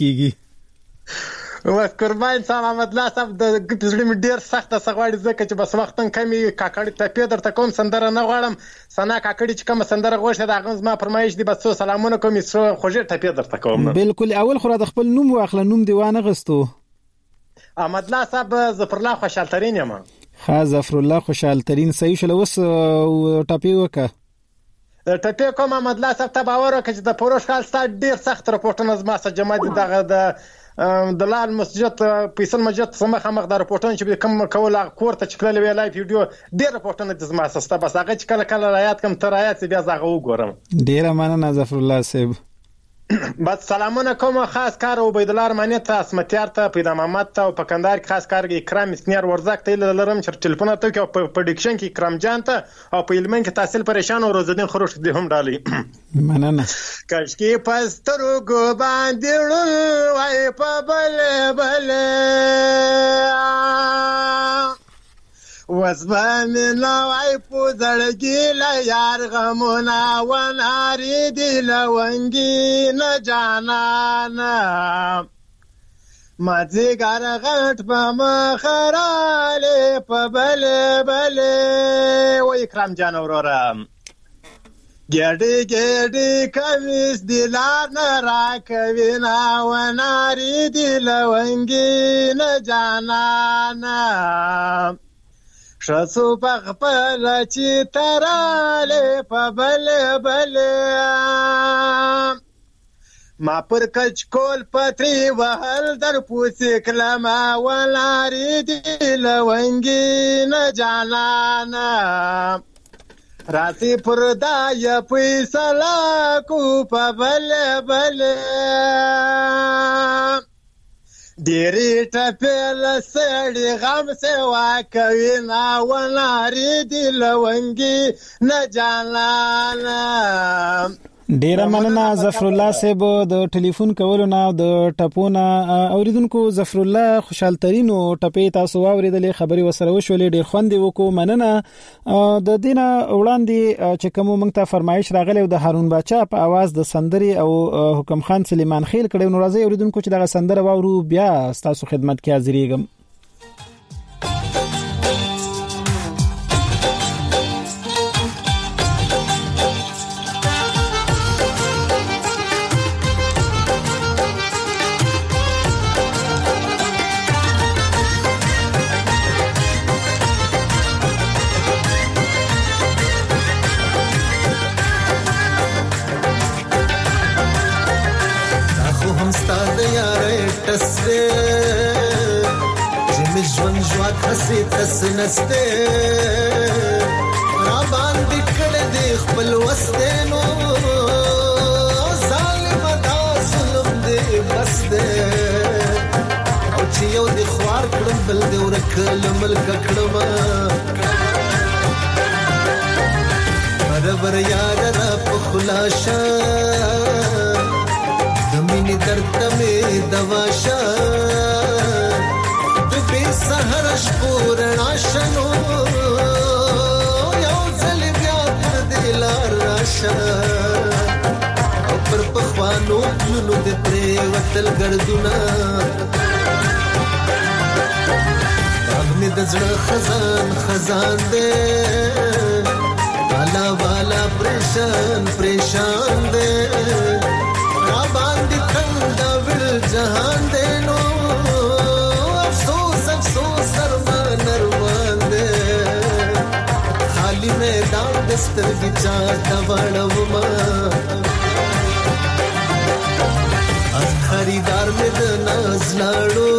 کیږي. و قربان صاحب احمد الله صاحب د ګپزړی م ډیر سخت سغواړي ځکه چې بس وختن کمی کاکړی ته پیدر ته کوم سندره نه غواړم سنا کاکړی چې کوم سندره غوښه د غنځ ما فرمایش دی بس سلامونه کوم سو خوږه ته پیدر ته کوم. بالکل اول خو د خپل نوم واخله نوم دیوانه غستو. احمد الله صاحب ظفر الله خوشحال ترين یم. ها ظفر الله خوشحال ترين صحیح شل وس ټاپی وکا ټاپی کوم احمد الله صاحب ته باور وکړه چې د پروش خال ستاسو ډیر سخت راپورټونه زما سره جمع دي دغه د د لال مسجد پیسل مسجد سمه خمغ د راپورټونه چې کوم کول کوړه چې کله وی لایف ویډیو ډیر راپورټونه د زما سره بس هغه چې کله کله رایات کم تر رایات بیا زغه وګورم. ډیر مننه ظفر الله صاحب. بس سلامونه کوم خاص کار عبید الله رحمانی ته اسمتیار ته پیدا محمد ته په کندهار کې خاص کار اکرام اسکنیار ورزاق ته لرم چې ټلیفون ته کې په پروډکشن کې اکرام جان ته او په علمن کې تحصیل پریشان او روزدین خروش دي هم ډالي مننه کاش کې پسترو ګو باندې وای په بل بل وزبان نوای پوزړګی لا یار غمونا وناری دی لونګی نه جانانا مازیګر غټ په مخراله په بل بل و اکرام جان وروره ګډي ګډي کمیس دی لار نه راکوي نا و ناری دی لونګي نه جانانا شسو په خپل چې تراله په بل بل ما پر کچ کول پتری وهل در پوسی کلما ولاری دی لونګي نه جانانا راسی پر دای پیسلا کو په بل بل ډېرې ټپې له سړي غم سوا کوي نا ولاري دي لونګي نه جانانه ډیره مننه ظفر الله صاحب د ټلیفون کولو نه د ټپونه اوریدونکو ظفر الله خوشحال ترين او ټپې تاسو اوریدلې خبري وسره وشولې ډیر خوند وکړو مننه د دینه وړاندې چې کوم موږ ته فرمایش راغلی د هارون باچا په आवाज د سندري او حکم خان سلیمان خیل کړي نو راځي اوریدونکو چې دغه سندره وورو بیا تاسو خدمت کې حاضرېږم خسي تس نسته را باندې کړه دې خپل وستنو ظالم دا ظلم دې بس دې او چې یو دې خوار کړم بل دې ورکل ملک کړم برابر یار را په خلاصه د مینې درد مې دواشه سحر شپورنا شنو یو ځل بیا پر دلار راشه او پر پخوانو نو د پرې وتل ګرځونا اغنی د زړه خزان خزان دې والا والا پریشان پریشان دې را باندې څنګه ول جهان دې نو میدان دستر گچا دوڑوما از خریدار میں دناز لاڑو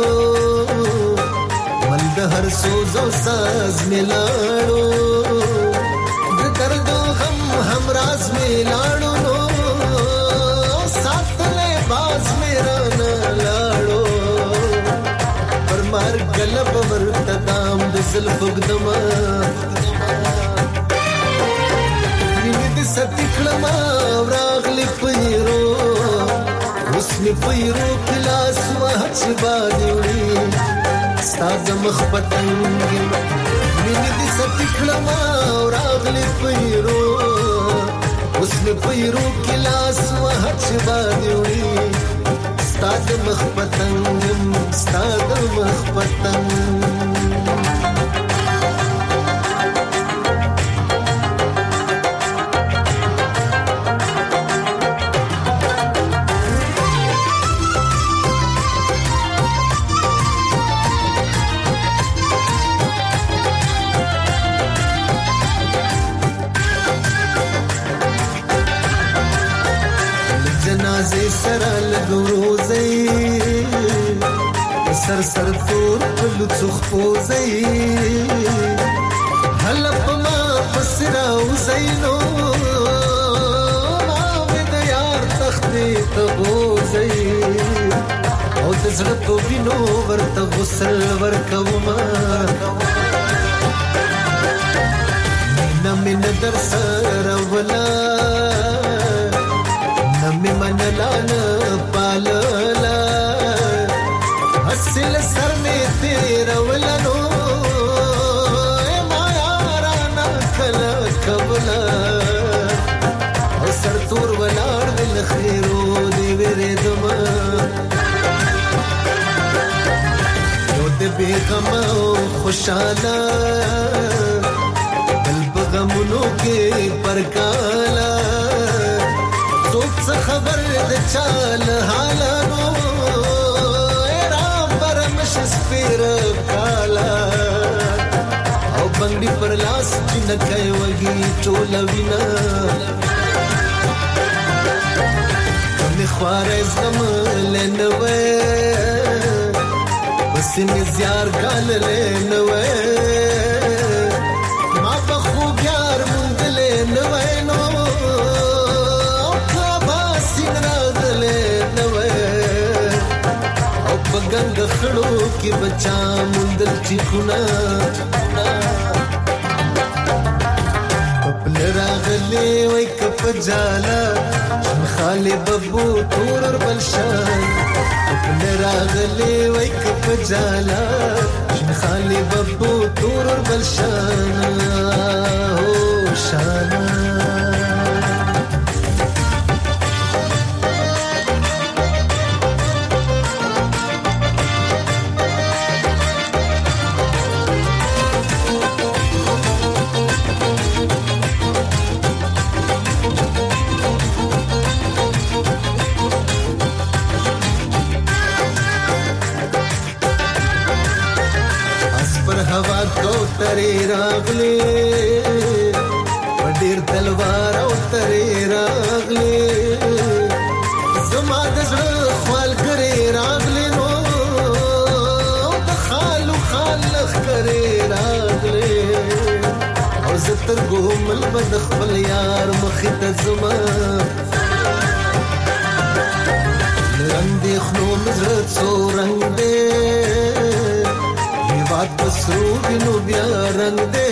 ملد ہر سوز و ساز میں لاڑو درد و غم ہمراز میں لاڑو نو ساتھ لے باز میرا نہ لاڑو پر مار گلب مرتدام دزل فگدما ستی کلما راغلی پیرو اسمی پیرو کلاس وحچ بادیوی ستاز مخبتنگی مینی دی ستی کلما راغلی پیرو اسمی پیرو کلاس وحچ بادیوی ستاز مخبتنگی ستاز مخبتنگی سره لګوروزي سر سر تور په څخ پوزي هلپ ما پسرا وزینو ما د یار تختې ته بوزي او د زړه په وینو ورته غسل ورکوما نه مين در سره ولا نمی منلانا پاللا حسل سر میں تیرا ولنو ما یارانا کلا کبلا او سر تور ولار دل خیرو دی ویرے دما غم خوشاله بل بغمونو کې پرکاله څوک څه خبر د چال حالانو رام برمش سپیر کالا او بنګړي پر لاس جنکای وږي ټولوینا کمه خوارز غم لنوي بس می زیار ګال لنوي ما په خو یار مونږ لنوي نو गंग खड़ो के बच्चा मुंदल चिकुना अपने रागले वही कप जाला खाली बब्बू तोर और बलशान अपने रागले वही कप जाला खाली बब्बू तोर और बलशान हो शाना तरे रागले वडीर तलवार او तरे रागले زما د زړه خپل کرے راغله نو د خالو خالخ کرے راغله او زتر ګومل بد خپل یار مخ ته زما رنگ دی خنو مزه څو رنگ دی बात पसरू बिनु बिया रंग दे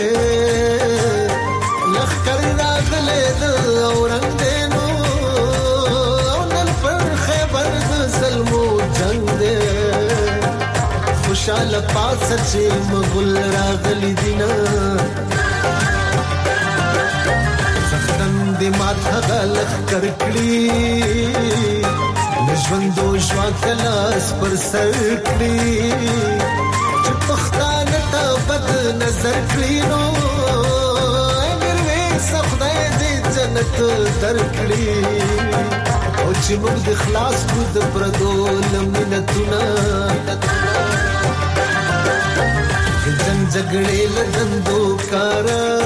लख कर रागले द औरंग दे नो नल पर खैबर सलमो जंग दे खुशाल पास सच्चे मगुल रागली दिना सख्तन दे माथा गलख कर कड़ी नजवंदो ज्वा कलास पर सरकड़ी پختان ته بد نظر کړینو میروي سخدای دې جنت درکړي او چې موږ د خلاص کو د پردو لمنتونه جنگ جګړې لدندو کار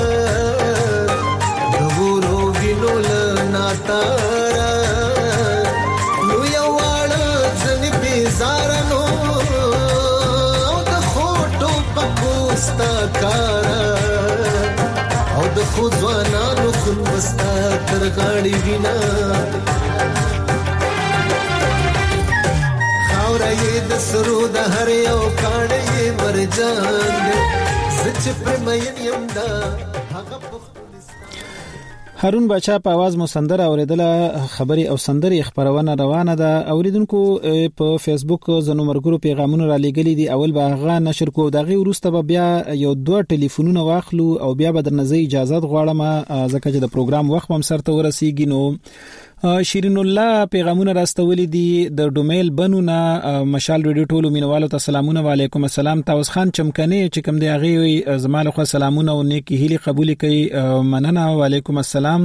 دورو وینو لناتارا نو یو واړه ځنې بیزارانو ستا کارا او د خوځوانانو خون بستا تر غاړي وینا خاورې د سرو د هر یو کاڼې مرجان زچ پر مې یم دا هغه هارون بچا په आवाज مو سندره اوریدله خبري او سندري خبرونه روانه ده اوریدونکو په فیسبوک زنو مرګرو پیغامونه را لګلې دي اول به غا نشر کو دغه ورسته به بیا یو دوه ټلیفونونه واخلو او بیا به درنځي اجازه غواړم ځکه چې د پروګرام وخت هم سره ورسیږي نو شیرین الله پیغامونه راستولې دي د ډومیل بنونه مشال ریډیو ټولو مینوالو ته سلامونه وعلیکم السلام تاوس خان چمکنه چې کوم دی هغه زماله خو سلامونه او نیکی هلي قبول کړي مننه وعلیکم السلام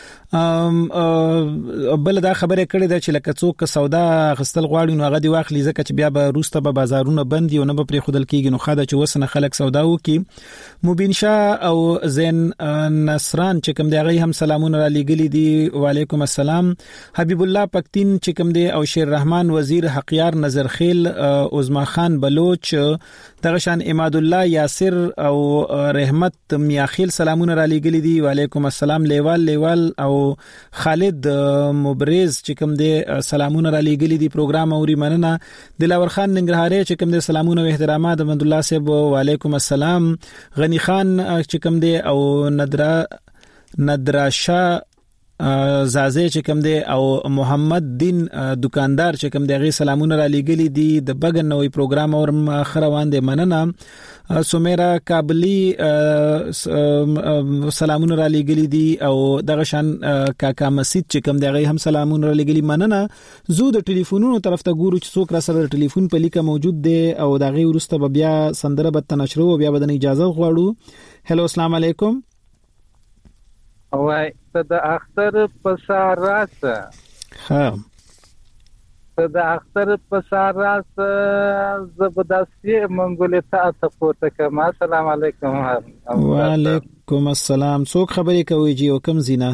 بل دا خبره کړې ده چې لکه څوک سودا غستل غواړي نو هغه دی واخلي ځکه چې بیا به روسته به بازارونه بند دي او نه به پرې خودل کېږي نو خاله چې وسنه خلک سودا وکي مبین شاه او زین نصران چې کوم دی هغه هم سلامونه را لګلي دي وعلیکم السلام حبیب الله پکتین چې کوم دی او شیر رحمان وزیر حقیار نظرخیل عظما خان بلوچ دغه شان اماد الله یاسر او رحمت میاخیل سلامونه را لګلي دي وعلیکم السلام لیوال لیوال او خالد مبرز چې کوم دی سلامونه را لګلي دي پروګرام اوري مننه دلاور خان ننګرهاري چې کوم دی سلامونه او احترامات محمد الله صاحب وعلیکم السلام غنی خان چې کوم دی او ندرا ندرا شاه زازه چې کوم دی او محمد دین دکاندار چې کوم دی غي سلامونه را لګلی دي د بغن نوې پروګرام اور خروان دي مننه سمیرا کابلی سلامونه را لګلی دي او دغه شان کاکا مسجد چې کوم دی غي هم سلامونه را لګلی مننه زو د ټلیفونونو طرف ته ګورو چې څوک را سره ټلیفون په لیکه موجود دی او دغه ورسته بیا سندره به تنشرو بیا به اجازه غواړو. هلو السلام علیکم. وای ته د اختر په ساراسه ها ته د اختر په ساراسه زبردستي منګولې ته تاسو کوم. السلام علیکم. وعلیکم السلام. څوک خبرې کوي جی او کوم زینا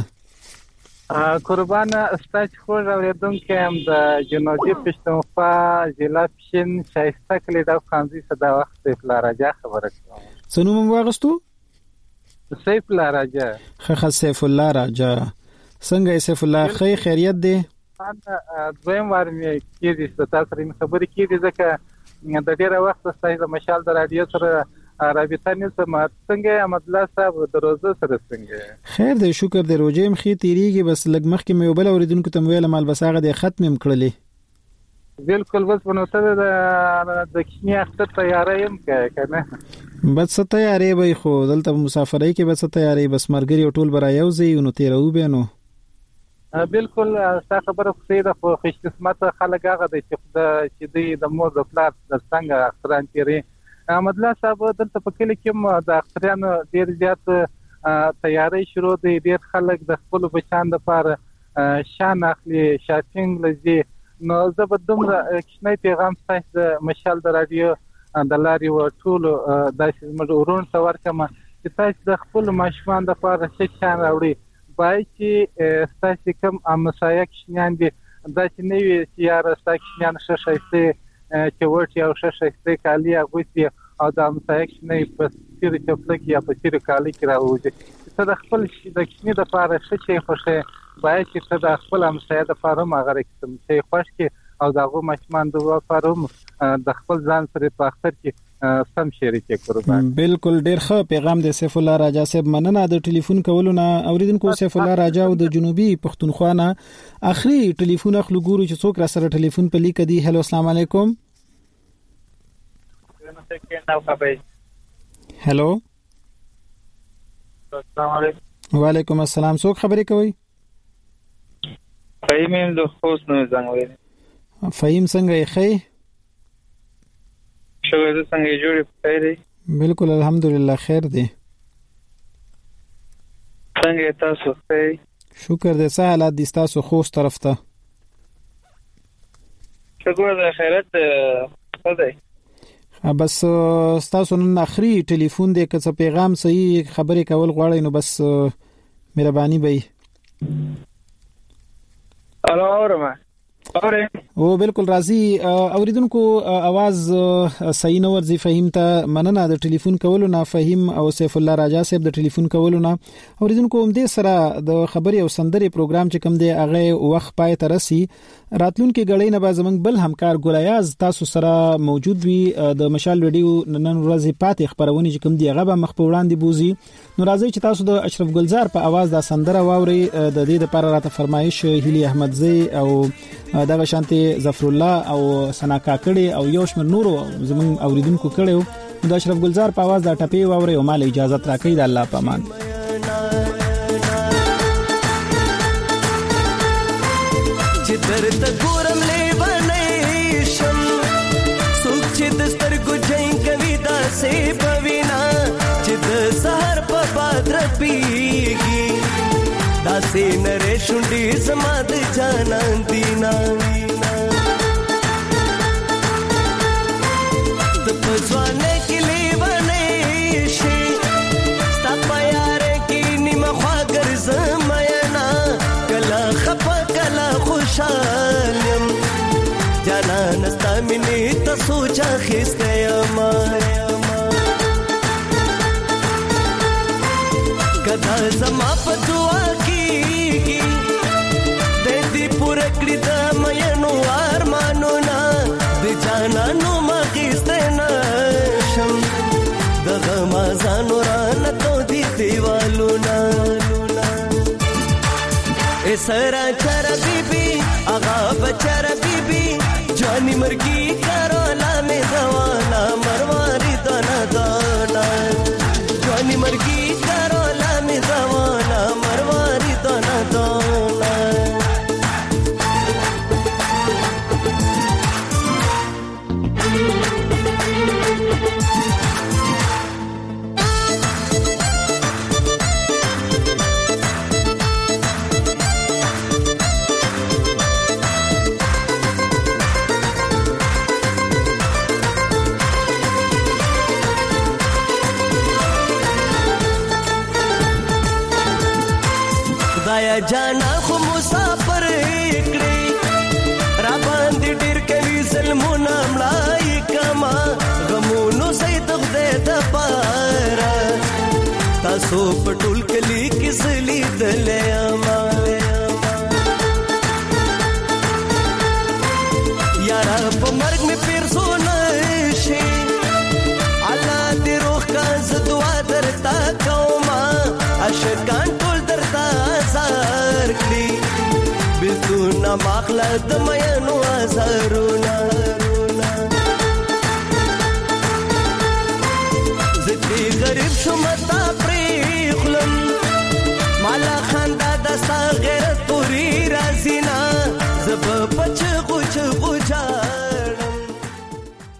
قربان استاد خو اوریدونکو هم د جنوبي پښتونخوا ضلع پښین شایسته کلی د خانزي صدا وخت په راجا خبره کوم. څنګه مو واغستو؟ سیف الله راجا. خخ سیف الله راجا. څنګه سیف الله خیر خیریت دی؟ انا دویم وار مې کېږي چې تاسو رین خبرې کېږي ځکه د ډیره وخت ستاسو د مشال د رادیو سره رابطه نشم. څنګه احمد الله صاحب د روزه سره څنګه؟ خیر دی شکر دی. روزه مخې تیریږي بس لګ مخکې مې وبل اوریدونکو ته ویل مال بساغه د ختم کړلې. بالکل بس ونوته د د کښنی اختر تیاری هم کنه بس تیاری به خو دلته مسافرۍ کې بس تیاری بس مرګري ټول برا یو ځای نو تیرو به نو بالکل تاسو خبره خو ده خو خوش قسمت خلک هغه د چې د مور د پلار د څنګه اختران تیری. احمد الله صاحب دلته په کلی کې د اخترانو ډیر زیات تیاری شروع دي. ډیر خلک د خپل بچان د لپاره شان اخلي شاپینګ لږه نو زه به دومره کښنی پیغام تاسو د مشال د رادیو د لاري و ټول داسې موږ ورون څو ورکمه چې تاسو د خپل ماشومان د لپاره څه شان راوړي بای چې تاسو کوم امسایه کښنیان دي دا چې نوې چې یار تاسو کښنیان شښایسته چې ورته او شښایسته کالی اغوتی او د امسایه کښنی په سیر چپلک یا په سیر کالی کې راوځي ته د خپل د کښنی د لپاره څه شي خوښه باید چې ته د خپل امسایه د لپاره ماغره کړم چې خوښ کې او دغه ماشومان د لپاره د خپل ځان سره په اختر کې سم شریک کړو. بالکل ډیر ښه پیغام د سیف الله راجا صاحب مننه. د ټلیفون کولو نه اوریدونکو سیف الله راجا او د جنوبي پښتونخوا نه اخري ټلیفون اخلو ګورو چې څوک را سره ټلیفون په لیک دی. هلو السلام علیکم. هلو السلام علیکم. وعلیکم السلام. څوک خبرې کوي؟ فهیم د خوست نو زنګوي. فهیم څنګه یې خې؟ شکر دې څنګه جوړې خیر دی؟ بالکل الحمدلله خیر دی. څنګه تاسو خیر؟ شکر دې څه حالات دي تاسو خوست طرف ته؟ شکر دې خیرت خدای. بس تاسو نن اخري ټلیفون دې که څه پیغام صحیح خبرې کول غواړئ نو بس مهرباني به الو اورما اوره او بالکل راضي اوریدونکو आवाज صحیح نو ورځي فهیم ته مننه. د ټلیفون کولو نه فهیم او سیف الله راجا صاحب د ټلیفون کولو نه اوریدونکو هم دې سره د خبري او سندري پروګرام چې کوم دی هغه وخت پای ته رسي. راتلونکو غړې نه به زمنګ بل همکار ګولیاز تاسو سره موجود وي. د مشال ویډیو نن ورځې پاتې خبرونه چې کوم دی هغه به مخ په وړاندې بوزي. نو راځي چې تاسو د اشرف ګلزار په आवाज د سندره واوري. د دې لپاره راته فرمایش هلي احمدزي او دغه شانتي ظفر الله او سنا کاکړي او یو شمیر نورو زمون اوریدونکو کړو. د اشرف ګلزار په आवाज د ټپي واوري او مال اجازه راکړي. د الله پامان چې درته ګورم لیوانې شم څوک چې د سترګو جنګ کوي داسې بوینا چې د سحر په باد رپیږي داسې نرې شونډې زما د جانان دینا د پځوانه کې لیوانې شي ستا په یارې کې نیمه خوا ګرځم مینا کله خفه کله خوشحالم جانان ستا مینې ته سوچ اخیستی یم کدا زما په دعا کېږي د دې پوره کړي د مینو ارمانونه د جانانو مخیستی نشم دغه مازانو رانه تودي دیوالونه سرا چر بیبي اغا بچر بیبي جوانی مرګي کارولا مې دوانا مرواري دانا دانا جوانی مرګي کارولا مې دوانا مرواري دانا دانا خدایا جانا خو مسافر کړی را باندې ډیر کوي ظلمونه مړای کما غمونو زید خدای د پاره تاسو پټول کلی کسلی دلې اماله یارا په مرګ می پیر سونه شي الله دې روح کا ز دعا درتا کوما اشکان ټول درتا زار کړی بتونه ماخله د مینو ازرونا زدي غریب شو متا